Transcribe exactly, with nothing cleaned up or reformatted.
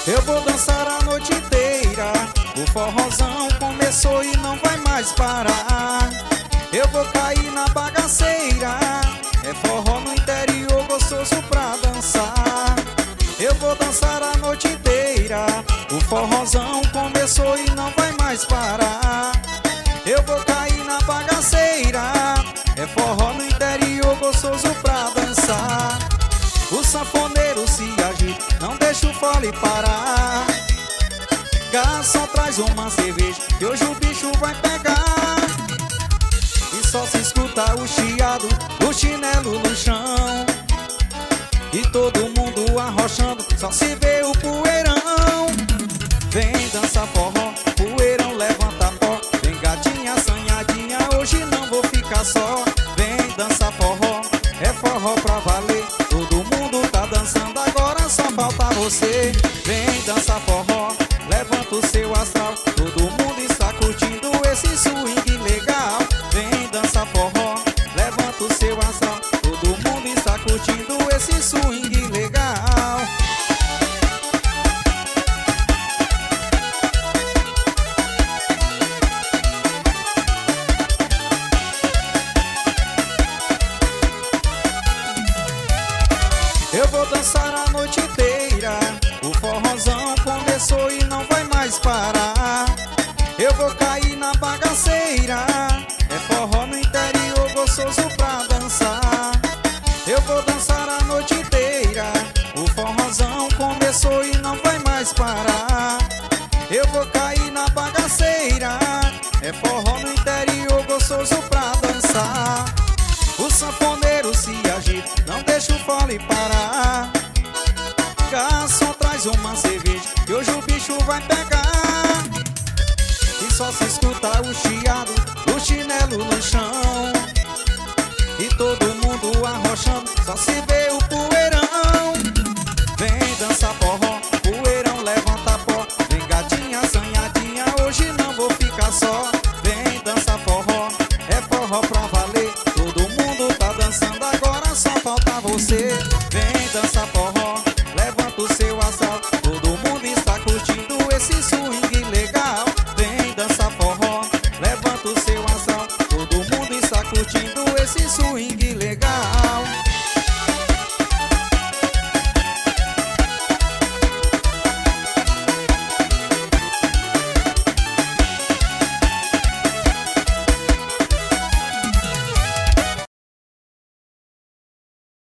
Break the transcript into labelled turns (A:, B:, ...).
A: Eu vou dançar a noite inteira. O forrozão começou e não vai mais parar. Eu vou cair na bagaceira. É forró no interior gostoso pra dançar. Eu vou dançar a noite inteira. O forrozão começou e não vai mais parar. Eu vou cair na bagaceira. É forró no interior gostoso pra dançar. O sanfoneiro se agita, não deixa o fole parar. Garçom, traz uma cerveja, que hoje o bicho vai pegar. E só se escuta o chiado do chinelo no chão. E todo mundo arrochando, só se vê o poeirão. Vem dançar forró, poeirão levanta pó. Vem gatinha assanhadinha, hoje não vou ficar só. Vem dançar forró, é forró pra valer. Todo mundo tá dançando, agora só falta você. Vem dançar forró, levanta o seu astral. Todo mundo está curtindo esse swing legal. Vem dançar forró, levanta o seu astral. Todo mundo está curtindo esse swing legal. Eu vou dançar a noite inteira. O forrozão começou e não vai mais parar. Eu vou cair na bagaceira. É forró no interior gostoso pra dançar. Eu vou dançar a noite inteira. O forrozão começou e não vai mais parar. Eu vou cair na bagaceira. É forró no interior gostoso pra dançar. O sanfoneiro se agita, não deixa o fole parar. Garçom, traz uma cerveja, que hoje o bicho vai pegar. E só se escuta o chiado do chinelo no chão. E todo mundo arrochando, só se vê o